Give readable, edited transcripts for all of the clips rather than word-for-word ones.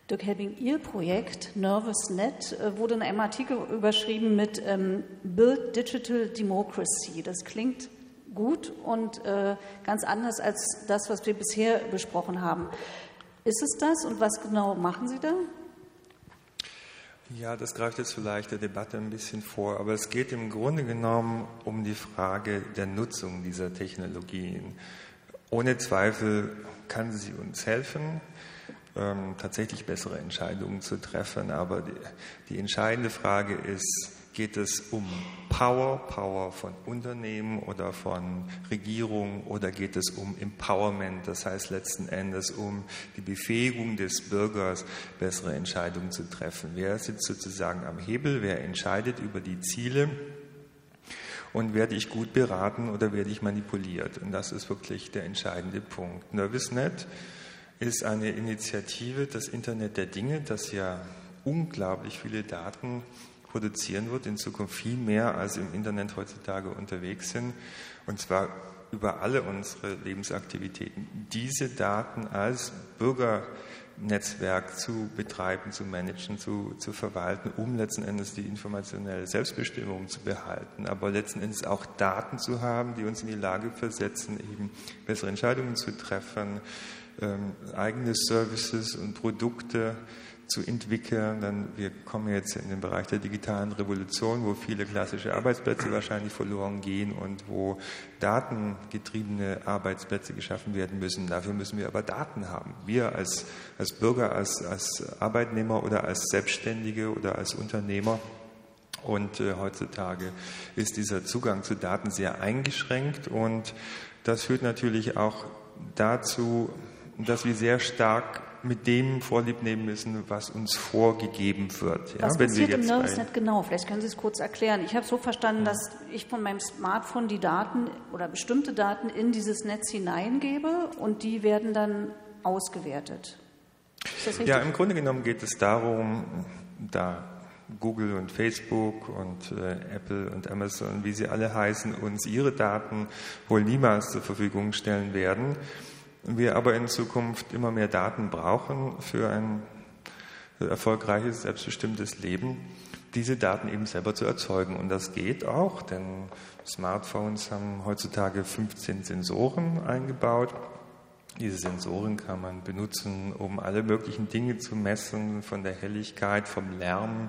Dirk Helbing, Ihr Projekt NervousNet wurde in einem Artikel überschrieben mit Build Digital Democracy. Das klingt gut und ganz anders als das, was wir bisher besprochen haben. Ist es das und was genau machen Sie da? Ja, das greift jetzt vielleicht der Debatte ein bisschen vor, aber es geht im Grunde genommen um die Frage der Nutzung dieser Technologien. Ohne Zweifel kann sie uns helfen, tatsächlich bessere Entscheidungen zu treffen, aber die entscheidende Frage ist, geht es um Power von Unternehmen oder von Regierungen oder geht es um Empowerment, das heißt letzten Endes um die Befähigung des Bürgers, bessere Entscheidungen zu treffen. Wer sitzt sozusagen am Hebel, wer entscheidet über die Ziele und werde ich gut beraten oder werde ich manipuliert? Und das ist wirklich der entscheidende Punkt. NervousNet ist eine Initiative, das Internet der Dinge, das ja unglaublich viele Daten produzieren wird, in Zukunft viel mehr als im Internet heutzutage unterwegs sind, und zwar über alle unsere Lebensaktivitäten. Diese Daten als Bürgernetzwerk zu betreiben, zu managen, zu verwalten, um letzten Endes die informationelle Selbstbestimmung zu behalten, aber letzten Endes auch Daten zu haben, die uns in die Lage versetzen, eben bessere Entscheidungen zu treffen, eigene Services und Produkte zu entwickeln. Dann wir kommen jetzt in den Bereich der digitalen Revolution, wo viele klassische Arbeitsplätze wahrscheinlich verloren gehen und wo datengetriebene Arbeitsplätze geschaffen werden müssen. Dafür müssen wir aber Daten haben. Wir als Bürger, als Arbeitnehmer oder als Selbstständige oder als Unternehmer. Und heutzutage ist dieser Zugang zu Daten sehr eingeschränkt und das führt natürlich auch dazu, dass wir sehr stark mit dem Vorlieb nehmen müssen, was uns vorgegeben wird. Ja, was passiert im NervousNet genau? Vielleicht können Sie es kurz erklären. Ich habe so verstanden, dass ich von meinem Smartphone die Daten oder bestimmte Daten in dieses Netz hineingebe und die werden dann ausgewertet. Ist das richtig? Ja, im Grunde genommen geht es darum, da Google und Facebook und Apple und Amazon, wie sie alle heißen, uns ihre Daten wohl niemals zur Verfügung stellen werden, wir aber in Zukunft immer mehr Daten brauchen für ein erfolgreiches, selbstbestimmtes Leben, diese Daten eben selber zu erzeugen. Und das geht auch, denn Smartphones haben heutzutage 15 Sensoren eingebaut. Diese Sensoren kann man benutzen, um alle möglichen Dinge zu messen, von der Helligkeit, vom Lärm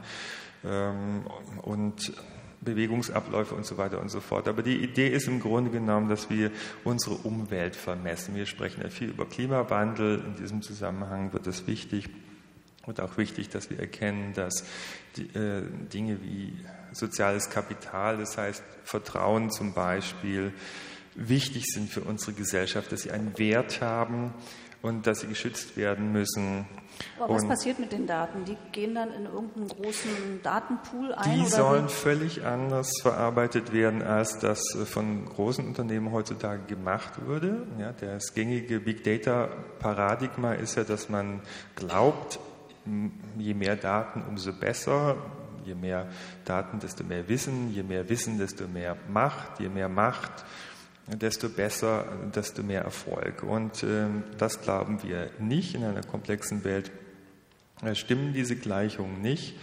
und Bewegungsabläufe und so weiter und so fort. Aber die Idee ist im Grunde genommen, dass wir unsere Umwelt vermessen. Wir sprechen ja viel über Klimawandel. In diesem Zusammenhang wird es wichtig und auch wichtig, dass wir erkennen, dass Dinge wie soziales Kapital, das heißt Vertrauen zum Beispiel, wichtig sind für unsere Gesellschaft, dass sie einen Wert haben und dass sie geschützt werden müssen. Aber was passiert mit den Daten? Die gehen dann in irgendeinen großen Datenpool ein? Die sollen völlig anders verarbeitet werden, als das von großen Unternehmen heutzutage gemacht würde. Ja, das gängige Big Data Paradigma ist ja, dass man glaubt, je mehr Daten, umso besser. Je mehr Daten, desto mehr Wissen. Je mehr Wissen, desto mehr Macht. Je mehr Macht, desto besser, desto mehr Erfolg. Und das glauben wir nicht. In einer komplexen Welt stimmen diese Gleichungen nicht.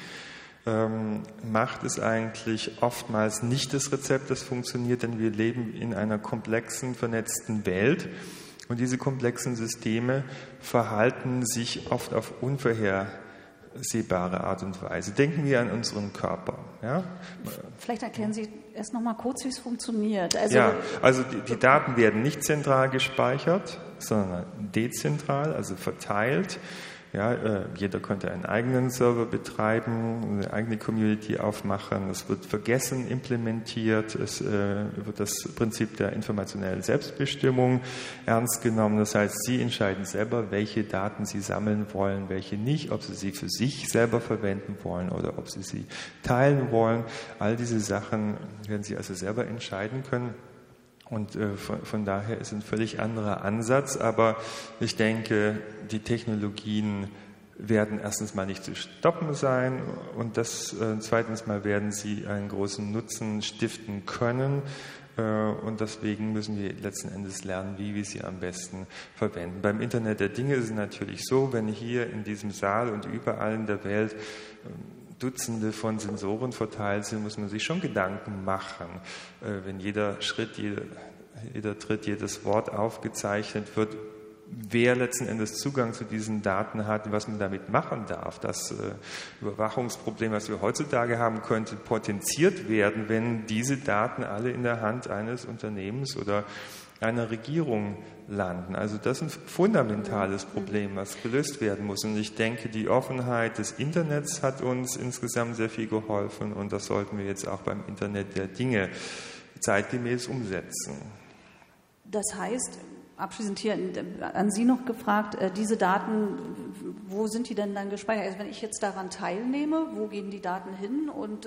Macht ist eigentlich oftmals nicht das Rezept, das funktioniert, denn wir leben in einer komplexen, vernetzten Welt. Und diese komplexen Systeme verhalten sich oft auf unvorhersehbare Art und Weise. Denken wir an unseren Körper. Ja? Vielleicht erklären Sie erst noch mal kurz, wie es funktioniert. Also die Daten werden nicht zentral gespeichert, sondern dezentral, also verteilt. Ja, jeder könnte einen eigenen Server betreiben, eine eigene Community aufmachen. Es wird vergessen implementiert. Es wird das Prinzip der informationellen Selbstbestimmung ernst genommen. Das heißt, Sie entscheiden selber, welche Daten Sie sammeln wollen, welche nicht, ob Sie sie für sich selber verwenden wollen oder ob Sie sie teilen wollen. All diese Sachen werden Sie also selber entscheiden können. Und von daher ist ein völlig anderer Ansatz, aber ich denke, die Technologien werden erstens mal nicht zu stoppen sein und zweitens mal werden sie einen großen Nutzen stiften können, und deswegen müssen wir letzten Endes lernen, wie wir sie am besten verwenden. Beim Internet der Dinge ist es natürlich so, wenn hier in diesem Saal und überall in der Welt Dutzende von Sensoren verteilt sind, muss man sich schon Gedanken machen, wenn jeder Schritt, jeder Tritt, jedes Wort aufgezeichnet wird, wer letzten Endes Zugang zu diesen Daten hat, was man damit machen darf. Das Überwachungsproblem, was wir heutzutage haben, könnte potenziert werden, wenn diese Daten alle in der Hand eines Unternehmens oder einer Regierung landen. Also das ist ein fundamentales Problem, was gelöst werden muss. Und ich denke, die Offenheit des Internets hat uns insgesamt sehr viel geholfen und das sollten wir jetzt auch beim Internet der Dinge zeitgemäß umsetzen. Das heißt, abschließend hier an Sie noch gefragt, diese Daten, wo sind die denn dann gespeichert? Also wenn ich jetzt daran teilnehme, wo gehen die Daten hin und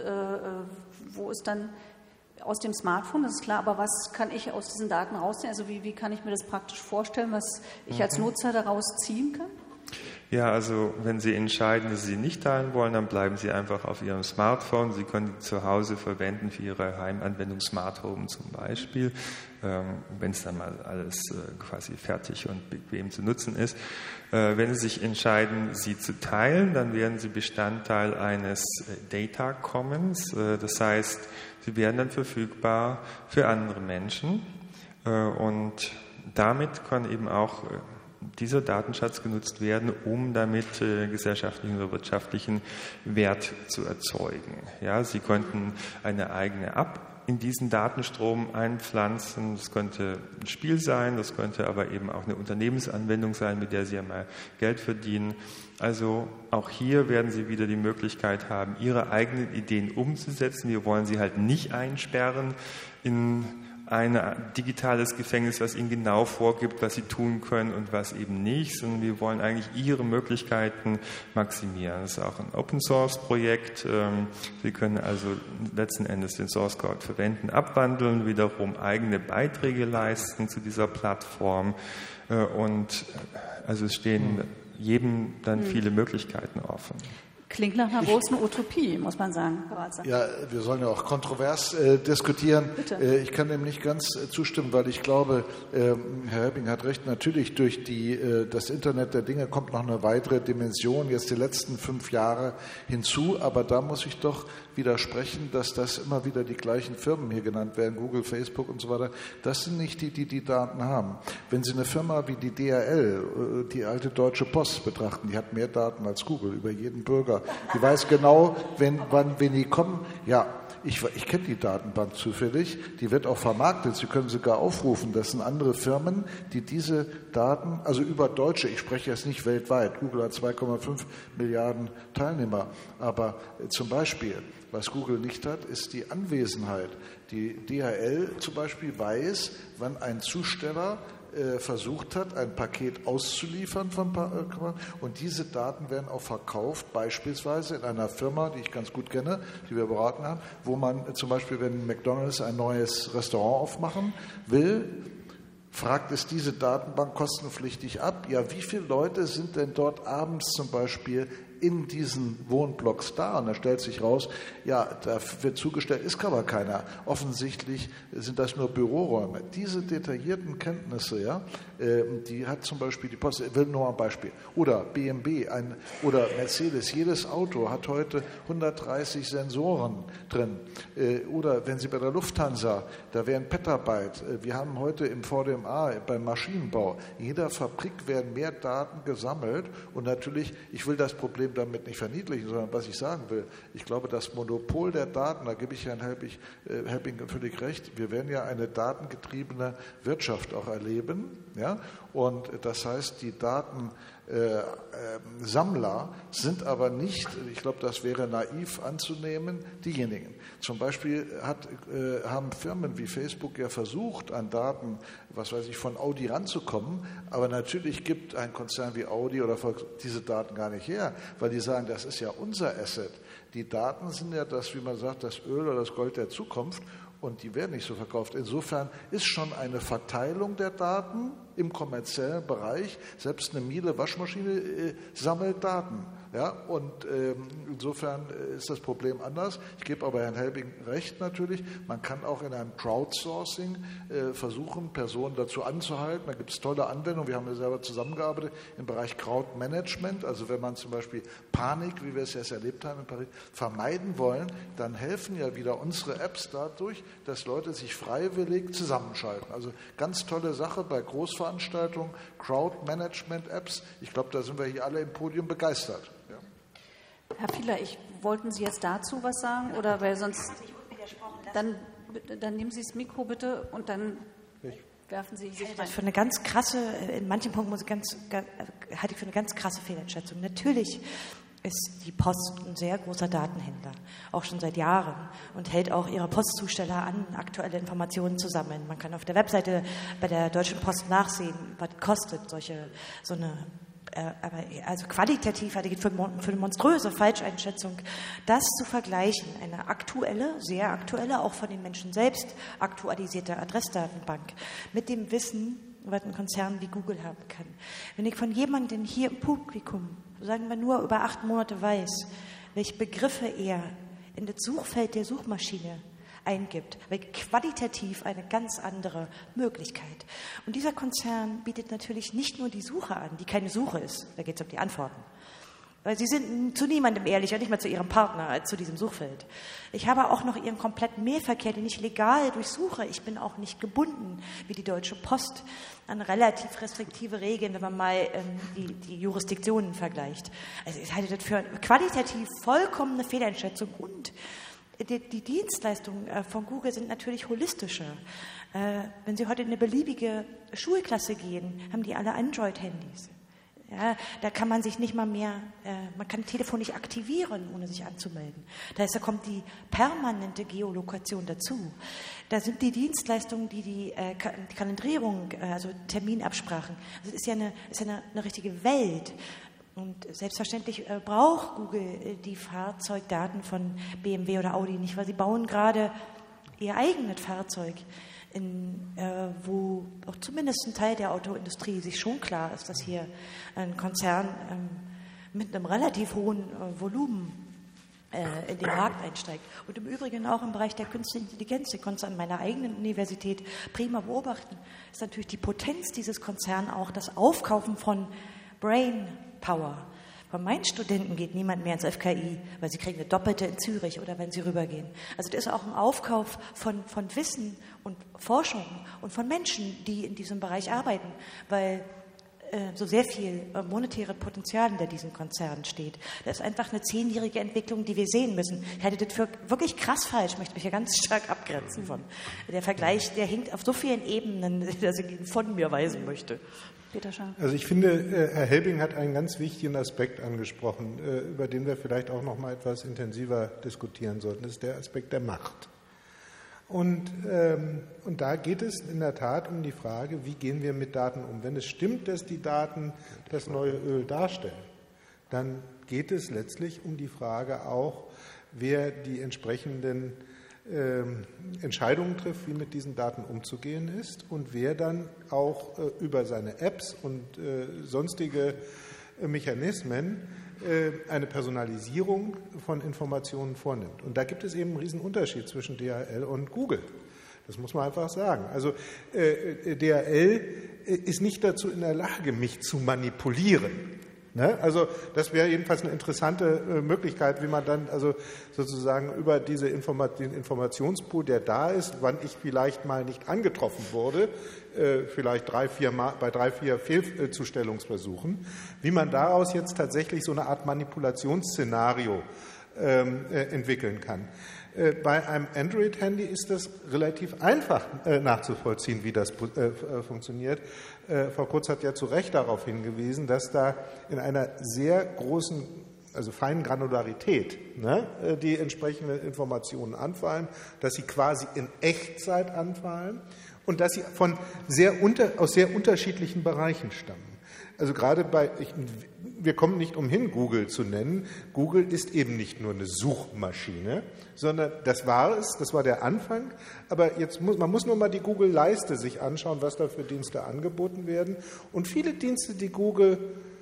wo ist dann aus dem Smartphone, das ist klar, aber was kann ich aus diesen Daten rausziehen? Also wie kann ich mir das praktisch vorstellen, was ich als Nutzer daraus ziehen kann? Ja, also wenn Sie entscheiden, dass Sie nicht teilen wollen, dann bleiben Sie einfach auf Ihrem Smartphone. Sie können die zu Hause verwenden für Ihre Heimanwendung Smart Home zum Beispiel, wenn es dann mal alles quasi fertig und bequem zu nutzen ist. Wenn Sie sich entscheiden, sie zu teilen, dann werden Sie Bestandteil eines Data Commons. Das heißt, sie werden dann verfügbar für andere Menschen und damit kann eben auch dieser Datenschatz genutzt werden, um damit gesellschaftlichen oder wirtschaftlichen Wert zu erzeugen. Ja, Sie könnten eine eigene App in diesen Datenstrom einpflanzen. Das könnte ein Spiel sein, das könnte aber eben auch eine Unternehmensanwendung sein, mit der Sie einmal Geld verdienen. Also auch hier werden Sie wieder die Möglichkeit haben, Ihre eigenen Ideen umzusetzen. Wir wollen Sie halt nicht einsperren in ein digitales Gefängnis, was Ihnen genau vorgibt, was Sie tun können und was eben nicht, sondern wir wollen eigentlich Ihre Möglichkeiten maximieren. Das ist auch ein Open-Source-Projekt. Sie können also letzten Endes den Source-Code verwenden, abwandeln, wiederum eigene Beiträge leisten zu dieser Plattform und also es stehen jedem dann viele Möglichkeiten offen. Klingt nach einer großen Utopie, muss man sagen. Ja, wir sollen ja auch kontrovers diskutieren. Ich kann dem nicht ganz zustimmen, weil ich glaube, Herr Hepping hat recht, natürlich durch das Internet der Dinge kommt noch eine weitere Dimension, jetzt die letzten 5 Jahre hinzu, aber da muss ich doch widersprechen, dass das immer wieder die gleichen Firmen hier genannt werden, Google, Facebook und so weiter. Das sind nicht die Daten haben. Wenn Sie eine Firma wie die DHL, die alte Deutsche Post betrachten, die hat mehr Daten als Google über jeden Bürger. Die weiß genau, wenn die kommen. Ja, ich kenne die Datenbank zufällig. Die wird auch vermarktet. Sie können sogar aufrufen. Das sind andere Firmen, die diese Daten, also über Deutsche, ich spreche jetzt nicht weltweit. Google hat 2,5 Milliarden Teilnehmer. Aber zum Beispiel, was Google nicht hat, ist die Anwesenheit. Die DHL zum Beispiel weiß, wann ein Zusteller versucht hat, ein Paket auszuliefern und diese Daten werden auch verkauft, beispielsweise in einer Firma, die ich ganz gut kenne, die wir beraten haben, wo man zum Beispiel, wenn McDonald's ein neues Restaurant aufmachen will, fragt es diese Datenbank kostenpflichtig ab, ja, wie viele Leute sind denn dort abends zum Beispiel in diesen Wohnblocks da? Und da stellt sich raus, ja, da wird zugestellt, ist aber keiner. Offensichtlich sind das nur Büroräume. Diese detaillierten Kenntnisse, ja, die hat zum Beispiel die Post, ich will nur ein Beispiel. Oder BMW oder Mercedes, jedes Auto hat heute 130 Sensoren drin. Oder wenn Sie bei der Lufthansa, da wären Petabyte. Wir haben heute im VDMA, beim Maschinenbau, in jeder Fabrik werden mehr Daten gesammelt und natürlich, ich will das Problem damit nicht verniedlichen, sondern was ich sagen will, ich glaube, das Monopol der Daten, da gebe ich Herrn Hepping völlig recht, wir werden ja eine datengetriebene Wirtschaft auch erleben, ja, und das heißt, die Datensammler sind aber nicht, ich glaube, das wäre naiv anzunehmen, diejenigen. Zum Beispiel haben Firmen wie Facebook ja versucht, an Daten, was weiß ich, von Audi ranzukommen, aber natürlich gibt ein Konzern wie Audi oder Volkswagen diese Daten gar nicht her, weil die sagen, das ist ja unser Asset. Die Daten sind ja das, wie man sagt, das Öl oder das Gold der Zukunft und die werden nicht so verkauft. Insofern ist schon eine Verteilung der Daten im kommerziellen Bereich, selbst eine Miele Waschmaschine sammelt Daten. Ja, und insofern ist das Problem anders. Ich gebe aber Herrn Helbing recht natürlich. Man kann auch in einem Crowdsourcing versuchen, Personen dazu anzuhalten. Da gibt es tolle Anwendungen. Wir haben ja selber zusammengearbeitet im Bereich Crowdmanagement. Also wenn man zum Beispiel Panik, wie wir es jetzt erlebt haben in Paris, vermeiden wollen, dann helfen ja wieder unsere Apps dadurch, dass Leute sich freiwillig zusammenschalten. Also ganz tolle Sache bei Großveranstaltungen, Crowdmanagement-Apps. Ich glaube, da sind wir hier alle im Podium begeistert. Ja. Herr Fiedler, wollten Sie jetzt dazu was sagen? Oder weil sonst. Dann nehmen Sie das Mikro bitte und dann werfen Sie sich rein. Für eine ganz krasse, in manchen Punkten halte ich für eine ganz krasse Fehleinschätzung. Natürlich ist die Post ein sehr großer Datenhändler, auch schon seit Jahren, und hält auch ihre Postzusteller an, aktuelle Informationen zu sammeln. Man kann auf der Webseite bei der Deutschen Post nachsehen, was kostet aber also qualitativ halte ich für eine monströse Falscheinschätzung, das zu vergleichen, eine aktuelle, sehr aktuelle, auch von den Menschen selbst aktualisierte Adressdatenbank mit dem Wissen, was ein Konzern wie Google haben kann. Wenn ich von jemandem hier im Publikum, sagen wir nur über 8 Monate, weiß, welche Begriffe er in das Suchfeld der Suchmaschine eingibt, weil qualitativ eine ganz andere Möglichkeit. Und dieser Konzern bietet natürlich nicht nur die Suche an, die keine Suche ist, da geht es um die Antworten. Weil sie sind zu niemandem ehrlicher, nicht mal zu ihrem Partner, als zu diesem Suchfeld. Ich habe auch noch ihren kompletten Mailverkehr, den ich legal durchsuche. Ich bin auch nicht gebunden, wie die Deutsche Post, an relativ restriktive Regeln, wenn man mal die Jurisdiktionen vergleicht. Also ich halte das für eine qualitativ vollkommene Fehleinschätzung. Und die Dienstleistungen von Google sind natürlich holistischer. Wenn Sie heute in eine beliebige Schulklasse gehen, haben die alle Android-Handys. Ja, da kann man sich nicht mal mehr, man kann das Telefon nicht aktivieren, ohne sich anzumelden. Da kommt die permanente Geolokation dazu. Da sind die Dienstleistungen, die Kalendrierung, also Terminabsprachen. Das ist ja eine richtige Welt. Und selbstverständlich braucht Google die Fahrzeugdaten von BMW oder Audi nicht, weil sie bauen gerade ihr eigenes Fahrzeug, wo auch zumindest ein Teil der Autoindustrie sich schon klar ist, dass hier ein Konzern mit einem relativ hohen Volumen in den Markt einsteigt. Und im Übrigen auch im Bereich der künstlichen Intelligenz, ich konnte es an meiner eigenen Universität prima beobachten, ist natürlich die Potenz dieses Konzerns auch das Aufkaufen von Brain Power. Von meinen Studenten geht niemand mehr ins FKI, weil sie kriegen eine Doppelte in Zürich oder wenn sie rübergehen. Also das ist auch ein Aufkauf von Wissen und Forschung und von Menschen, die in diesem Bereich arbeiten, weil so sehr viel monetäre Potenzial hinter diesen Konzernen steht. Das ist einfach eine 10-jährige Entwicklung, die wir sehen müssen. Ich halte das für wirklich krass falsch, ich möchte mich hier ganz stark abgrenzen von. Der Vergleich, der hinkt auf so vielen Ebenen, dass ich ihn von mir weisen möchte. Peter Scharf. Also ich finde, Herr Helbing hat einen ganz wichtigen Aspekt angesprochen, über den wir vielleicht auch noch mal etwas intensiver diskutieren sollten. Das ist der Aspekt der Macht. Und da geht es in der Tat um die Frage, wie gehen wir mit Daten um. Wenn es stimmt, dass die Daten das neue Öl darstellen, dann geht es letztlich um die Frage auch, wer die entsprechenden Entscheidungen trifft, wie mit diesen Daten umzugehen ist und wer dann auch über seine Apps und sonstige Mechanismen eine Personalisierung von Informationen vornimmt. Und da gibt es eben einen riesen Unterschied zwischen DHL und Google. Das muss man einfach sagen. Also DHL ist nicht dazu in der Lage, mich zu manipulieren. Ne? Also das wäre jedenfalls eine interessante Möglichkeit, wie man dann also sozusagen über den Informationspool, der da ist, wann ich vielleicht mal nicht angetroffen wurde, vielleicht bei 3-4 Fehlzustellungsversuchen, wie man daraus jetzt tatsächlich so eine Art Manipulationsszenario entwickeln kann. Bei einem Android-Handy ist das relativ einfach nachzuvollziehen, wie das funktioniert. Frau Kurz hat ja zu Recht darauf hingewiesen, dass da in einer sehr großen, also feinen Granularität die entsprechenden Informationen anfallen, dass sie quasi in Echtzeit anfallen und dass sie aus sehr unterschiedlichen Bereichen stammen. Also gerade wir kommen nicht umhin, Google zu nennen. Google ist eben nicht nur eine Suchmaschine, sondern das war der Anfang. Aber man muss nur mal die Google-Leiste sich anschauen, was da für Dienste angeboten werden. Und viele Dienste, die Google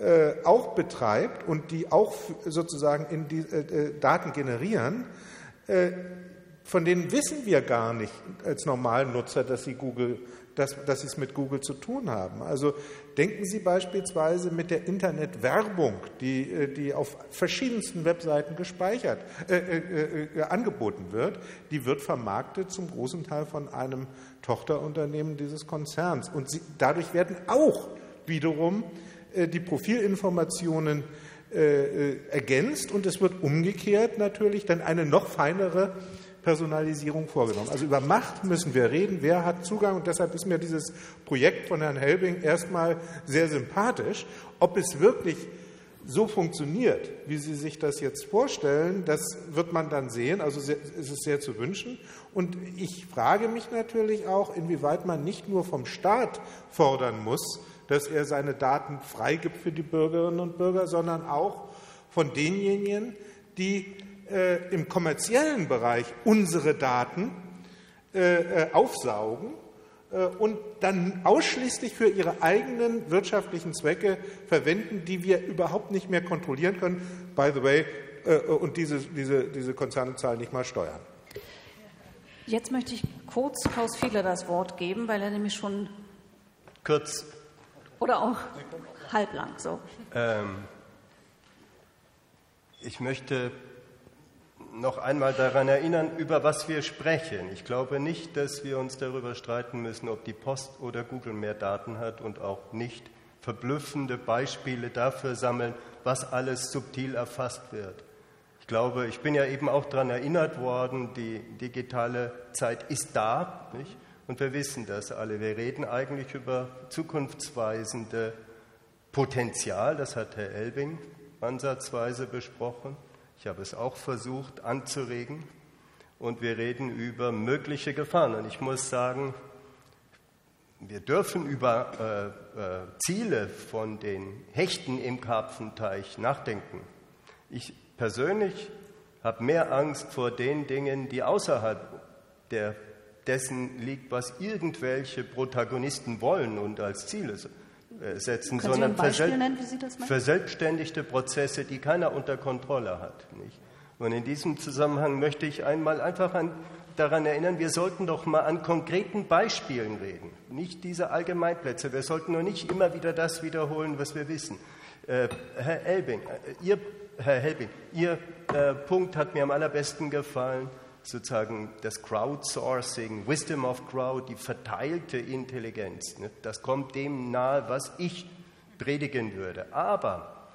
auch betreibt und die auch sozusagen in die Daten generieren, von denen wissen wir gar nicht als Normalnutzer, dass sie es mit Google zu tun haben. Also denken Sie beispielsweise mit der Internetwerbung, die auf verschiedensten Webseiten angeboten wird, die wird vermarktet zum großen Teil von einem Tochterunternehmen dieses Konzerns. Und dadurch werden auch wiederum die Profilinformationen ergänzt und es wird umgekehrt natürlich dann eine noch feinere Personalisierung vorgenommen. Also über Macht müssen wir reden, wer hat Zugang, und deshalb ist mir dieses Projekt von Herrn Helbing erstmal sehr sympathisch. Ob es wirklich so funktioniert, wie Sie sich das jetzt vorstellen, das wird man dann sehen, also es ist sehr zu wünschen. Und ich frage mich natürlich auch, inwieweit man nicht nur vom Staat fordern muss, dass er seine Daten freigibt für die Bürgerinnen und Bürger, sondern auch von denjenigen, die im kommerziellen Bereich unsere Daten aufsaugen und dann ausschließlich für ihre eigenen wirtschaftlichen Zwecke verwenden, die wir überhaupt nicht mehr kontrollieren können. By the way, und diese Konzerne zahlen nicht mal Steuern. Jetzt möchte ich kurz Klaus Fiedler das Wort geben, weil er nämlich schon kurz oder auch halblang so. Ich möchte noch einmal daran erinnern, über was wir sprechen. Ich glaube nicht, dass wir uns darüber streiten müssen, ob die Post oder Google mehr Daten hat und auch nicht verblüffende Beispiele dafür sammeln, was alles subtil erfasst wird. Ich glaube, ich bin ja eben auch daran erinnert worden, die digitale Zeit ist da, nicht? Und wir wissen das alle. Wir reden eigentlich über zukunftsweisende Potenzial, das hat Herr Elbing ansatzweise besprochen. Ich habe es auch versucht anzuregen und wir reden über mögliche Gefahren. Und ich muss sagen, wir dürfen über Ziele von den Hechten im Karpfenteich nachdenken. Ich persönlich habe mehr Angst vor den Dingen, die außerhalb dessen liegt, was irgendwelche Protagonisten wollen und als Ziele setzen, sondern verselbstständigte Prozesse, die keiner unter Kontrolle hat. Nicht? Und in diesem Zusammenhang möchte ich einmal einfach daran erinnern, wir sollten doch mal an konkreten Beispielen reden, nicht diese Allgemeinplätze. Wir sollten nur nicht immer wieder das wiederholen, was wir wissen. Herr Helbing, Ihr Punkt hat mir am allerbesten gefallen, sozusagen das Crowdsourcing, Wisdom of Crowd, die verteilte Intelligenz. Ne? Das kommt dem nahe, was ich predigen würde. Aber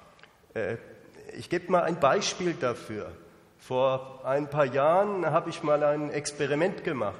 ich gebe mal ein Beispiel dafür. Vor ein paar Jahren habe ich mal ein Experiment gemacht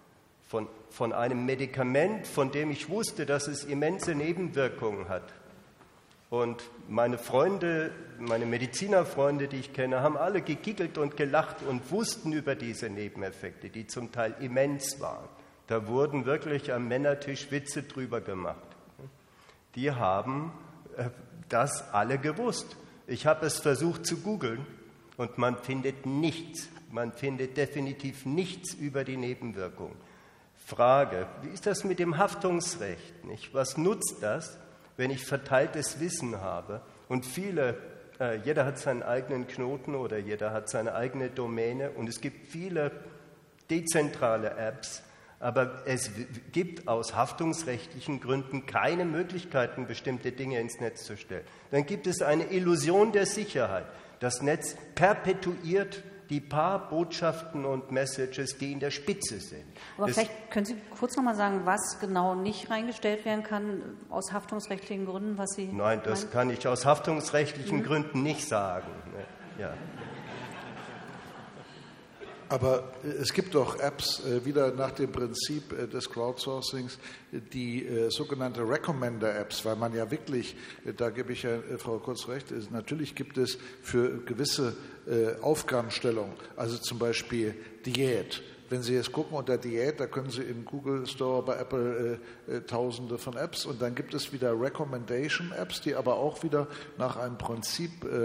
von einem Medikament, von dem ich wusste, dass es immense Nebenwirkungen hat. Und meine Freunde, meine Medizinerfreunde, die ich kenne, haben alle gegiggelt und gelacht und wussten über diese Nebeneffekte, die zum Teil immens waren. Da wurden wirklich am Männertisch Witze drüber gemacht. Die haben das alle gewusst. Ich habe es versucht zu googeln und man findet nichts. Man findet definitiv nichts über die Nebenwirkungen. Frage, wie ist das mit dem Haftungsrecht? Nicht? Was nutzt das, wenn ich verteiltes Wissen habe und jeder hat seinen eigenen Knoten oder jeder hat seine eigene Domäne und es gibt viele dezentrale Apps, aber es gibt aus haftungsrechtlichen Gründen keine Möglichkeiten, bestimmte Dinge ins Netz zu stellen. Dann gibt es eine Illusion der Sicherheit. Das Netz perpetuiert die paar Botschaften und Messages, die in der Spitze sind. Aber vielleicht können Sie kurz noch mal sagen, was genau nicht reingestellt werden kann aus haftungsrechtlichen Gründen, was Sie Nein, das meinen? Kann ich aus haftungsrechtlichen Gründen nicht sagen. Ja. Aber es gibt doch Apps, wieder nach dem Prinzip des Crowdsourcings, die sogenannte Recommender-Apps, weil man ja wirklich, da gebe ich ja Frau Kurz recht, natürlich gibt es für gewisse Aufgabenstellungen, also zum Beispiel Diät. Wenn Sie jetzt gucken unter Diät, da können Sie im Google Store, bei Apple tausende von Apps und dann gibt es wieder Recommendation-Apps, die aber auch wieder nach einem Prinzip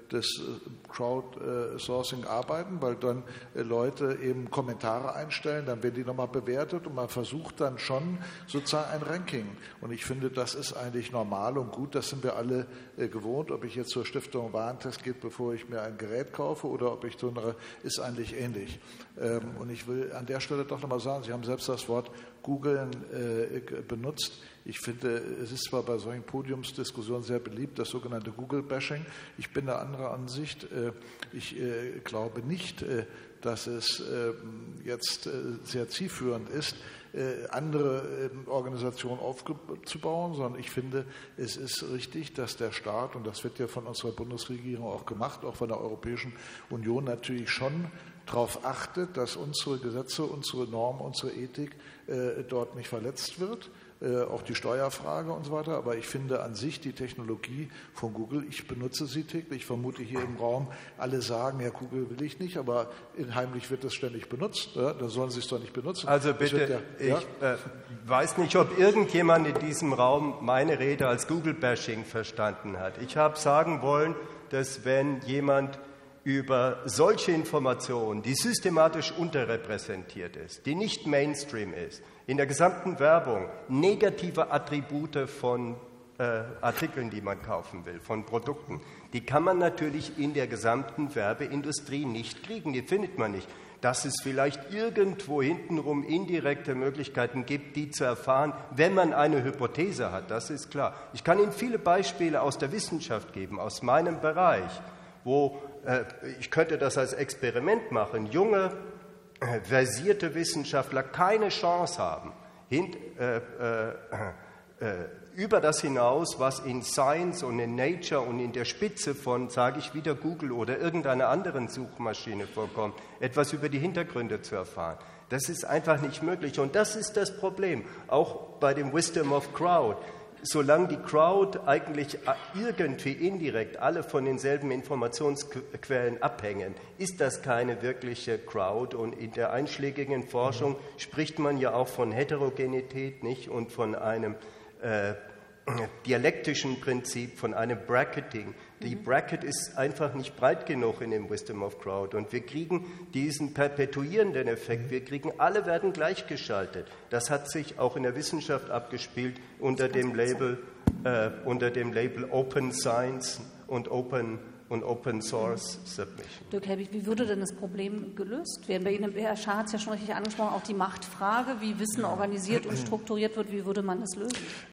des Crowdsourcing arbeiten, weil dann Leute eben Kommentare einstellen, dann werden die nochmal bewertet und man versucht dann schon sozusagen ein Ranking. Und ich finde, das ist eigentlich normal und gut, das sind wir alle gewohnt. Ob ich jetzt zur Stiftung Warentest gehe, bevor ich mir ein Gerät kaufe oder ob ich ist eigentlich ähnlich. Und ich will an der Stelle doch nochmal sagen, Sie haben selbst das Wort Googlen benutzt. Ich finde, es ist zwar bei solchen Podiumsdiskussionen sehr beliebt, das sogenannte Google-Bashing. Ich bin der anderer Ansicht. Ich glaube nicht, dass es jetzt sehr zielführend ist, andere Organisationen aufzubauen, sondern ich finde, es ist richtig, dass der Staat, und das wird ja von unserer Bundesregierung auch gemacht, auch von der Europäischen Union natürlich schon darauf achtet, dass unsere Gesetze, unsere Normen, unsere Ethik dort nicht verletzt wird. Auch die Steuerfrage und so weiter. Aber ich finde an sich die Technologie von Google, ich benutze sie täglich. Ich vermute hier im Raum, alle sagen, ja, Google will ich nicht, aber heimlich wird das ständig benutzt. Ja, dann sollen sie es doch nicht benutzen. Also bitte, ich weiß nicht, ob irgendjemand in diesem Raum meine Rede als Google-Bashing verstanden hat. Ich habe sagen wollen, dass wenn jemand über solche Informationen, die systematisch unterrepräsentiert ist, die nicht Mainstream ist, in der gesamten Werbung negative Attribute von Artikeln, die man kaufen will, von Produkten, die kann man natürlich in der gesamten Werbeindustrie nicht kriegen, die findet man nicht. Dass es vielleicht irgendwo hintenrum indirekte Möglichkeiten gibt, die zu erfahren, wenn man eine Hypothese hat, das ist klar. Ich kann Ihnen viele Beispiele aus der Wissenschaft geben, aus meinem Bereich, wo ich könnte das als Experiment machen, junge, versierte Wissenschaftler keine Chance haben, über das hinaus, was in Science und in Nature und in der Spitze von, sage ich wieder, Google oder irgendeiner anderen Suchmaschine vorkommt, etwas über die Hintergründe zu erfahren. Das ist einfach nicht möglich. Und das ist das Problem, auch bei dem Wisdom of Crowd. Solange die Crowd eigentlich irgendwie indirekt alle von denselben Informationsquellen abhängen, ist das keine wirkliche Crowd. Und in der einschlägigen Forschung spricht man ja auch von Heterogenität, nicht? Und von einem dialektischen Prinzip, von einem Bracketing. Die Bracket ist einfach nicht breit genug in dem Wisdom of Crowd. Und wir kriegen diesen perpetuierenden Effekt. Wir kriegen, alle werden gleichgeschaltet. Das hat sich auch in der Wissenschaft abgespielt unter dem Label Open Science und Open Source Submission. Dirk Helbig, wie würde denn das Problem gelöst werden? Bei Ihnen, Herr Schaar hat es ja schon richtig angesprochen, auch die Machtfrage, wie Wissen organisiert und strukturiert wird, wie würde man das lösen?